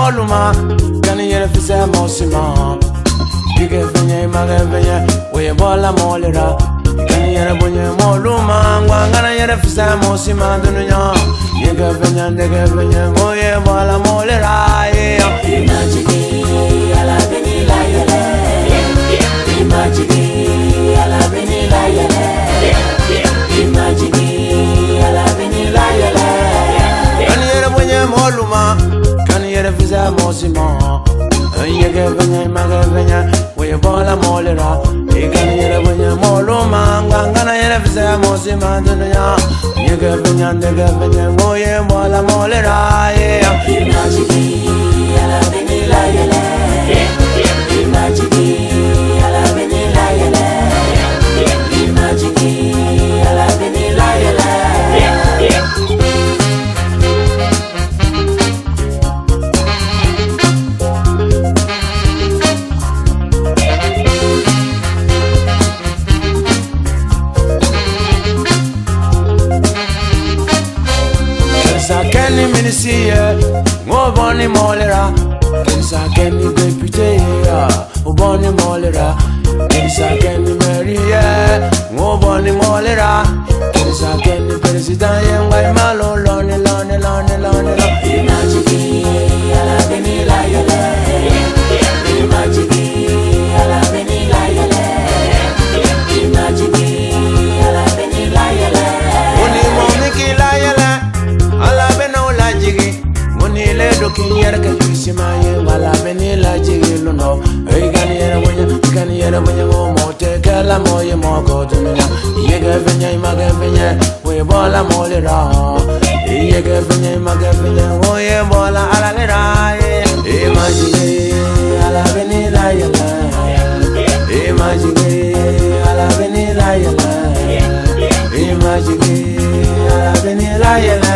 moluma, can you if it's a mosima? You get venye, magavenye, we bola molera. Can you hear when you moluma? Wangana yet if it's a mosima, dunya. You get venye, they get venye, moye bola molera. Imagine, ala benila yele. Imagine, ala benila yele. Imagine, ala benila yele. Can you hear when you moluma? Can you hear if it's a mosima? You get venye, magavenye, we bola molera. You can hear when you moluma. Wangana yet if it's a mosima, dunya. You get venye, they get venye, moye bola molera. Imagine, ala benila yele. Imagine, ala benila yele. Imagine, ala benila yele. Kenny Minisia, Moboni Molera, Kensa Kenny Deputy, Moboni Molera, Kensa Kenny Maria, Moboni Molera, Kensa Kenny President, and White Malo, Lonnie. Imagine, ala benila yele. Imagine, ala benila yele. Imagine, ala benila yele. Moni Momiki Layala, Alabeno Lajigi, Moni Ledoki Yerka Kisimaye, Alabeni Lajigi Luno, Egania when you go more, take a la moye moko to me. Yegavenya, Magavenya, we bola molera. Yegavenya, Magavenya, we bola alagera. Imagine, Alabeni Layala. Imagine, Alabeni Layala. Imagine, Alabeni Layala.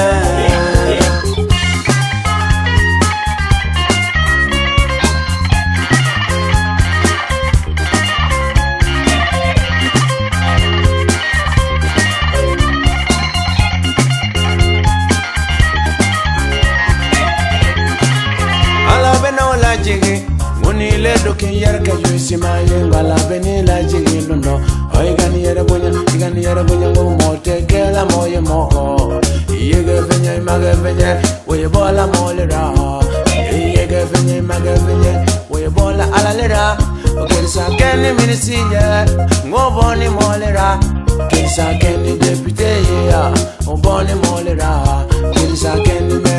Muni le dokin yarka yusi maye wala beni la jigi luno oy gani yere bunya go mote kela moye moko yege venya mage venya we bola molera yege venya mage venya we bola alalera okelsa keni minisiya ngoboni molera kelsa keni deputy ya oboni molera kelsa keni